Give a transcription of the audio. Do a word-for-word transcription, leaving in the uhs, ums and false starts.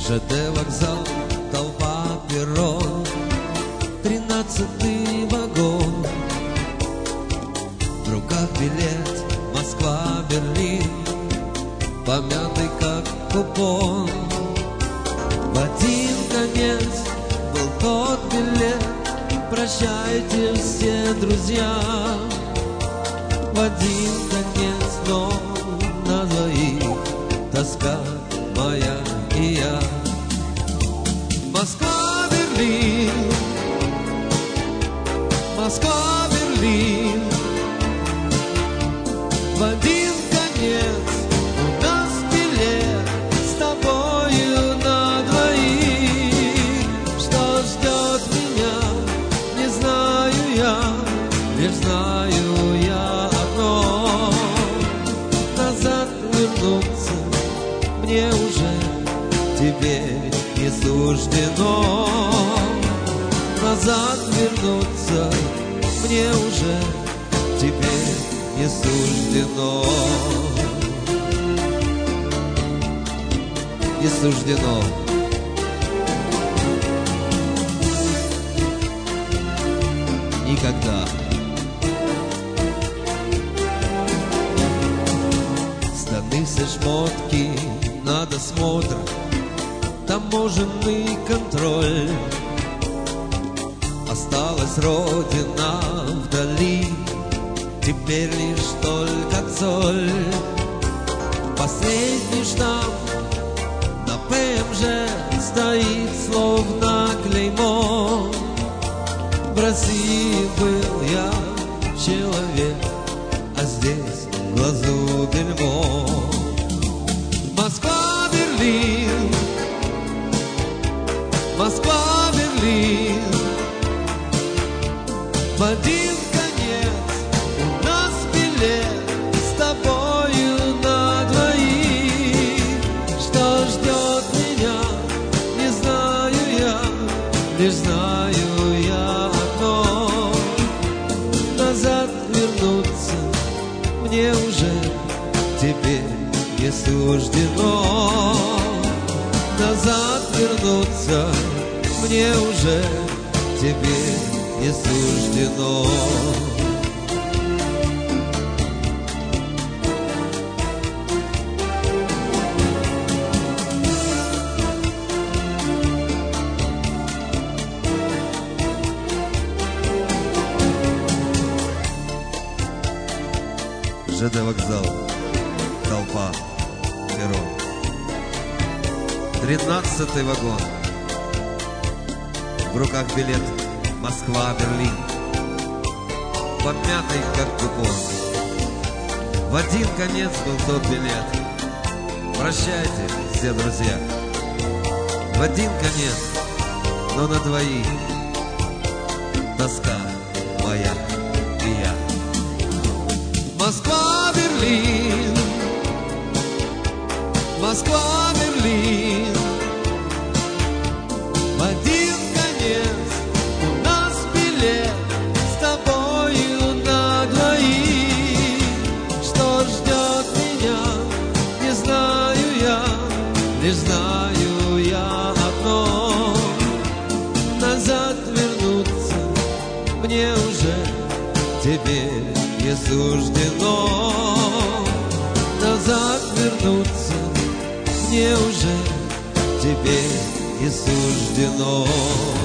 ЖД вокзал, толпа, перрон, тринадцатый вагон. В руках билет, Москва, Берлин, помятый как купон. В один конец был тот билет, прощайте все, друзья. В один конец, но на двоих тоска моя и я. Москва, Берлин, Москва, Берлин. В один конец у нас билет с тобою на двоих. Что ждет меня, не знаю я, лишь знаю я одно: назад вернуться мне уже теперь не суждено. Назад вернуться мне уже теперь не суждено. Не суждено. Никогда. Сданы все шмотки на досмотр, таможенный контроль. Осталась родина вдали, теперь лишь только Цоль. Последний штамп на ПМЖ стоит словно клеймо. В России был я человек, а здесь в глазу бельмо. Москва, Берлин, Москва, Берлин. В один конец у нас билет с тобою на двоих. Что ждет меня, не знаю я, лишь знаю я одно: назад вернуться мне уже теперь не суждено. Назад вернуться мне уже теперь не суждено. ЖД вокзал, толпа, перрон, тринадцатый вагон. В руках билет Москва, Берлин, помятый как купон. В один конец был тот билет. Прощайте, все друзья. В один конец, но на двоих тоска моя и я. Москва, Берлин, Москва, Берлин. В один конец у нас билет с тобою на двоих. Что ждет меня, не знаю я, лишь знаю я одно: назад вернуться мне уже теперь не суждено. Назад вернуться мне уже теперь не суждено.